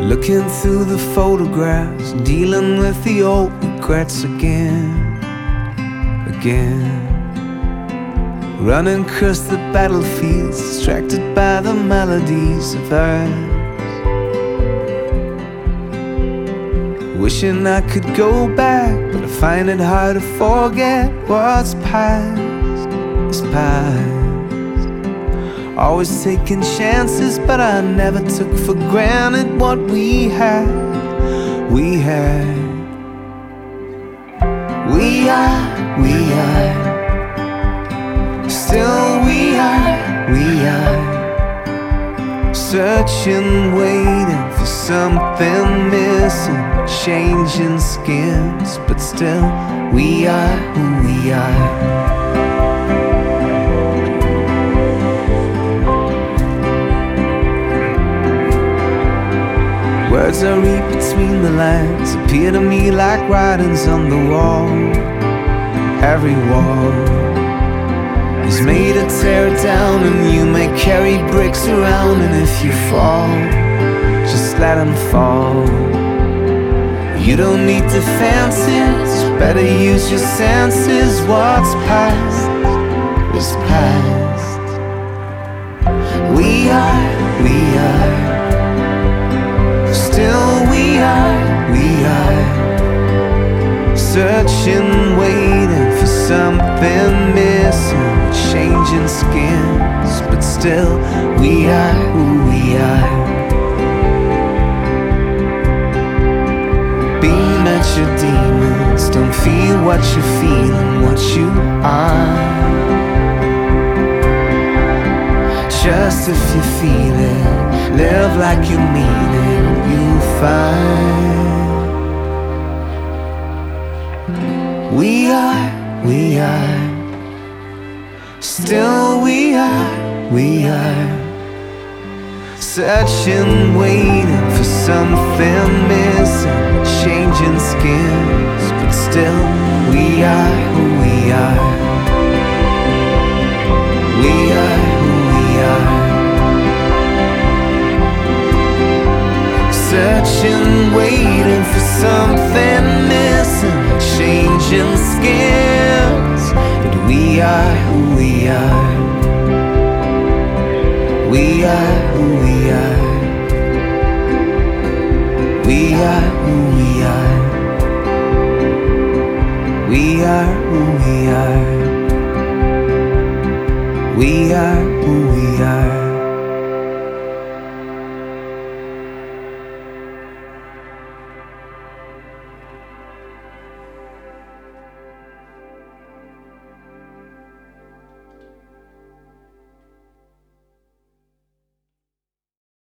Looking through the photographs, dealing with the old regrets again. Running across the battlefields, distracted by the melodies of earth. Wishing I could go back, but I find it hard to forget what's past is past. Always taking chances, but I never took for granted what we had. We are, still we are searching, waiting for something missing, changing skins, but still we are who we are. Words I read between the lines appear to me like writings on the wall. Every wall is made to tear it down, and you may carry bricks around, and if you fall, just let them fall. You don't need defenses, better use your senses. What's past is past. We are still we are searching, waiting for something missing, changing skins, but still we are who we are. Beam at your demons, don't feel what you're feeling, what you are. Just if you feel it, live like you mean it, you'll find. We are, still we are searching, waiting for something missing, changing skins, but still we are who we are. We are who we are. Searching, waiting for something missing, changing skins, but we are who we are. We are who we are. We are who we are. We are who we are. We are who we are.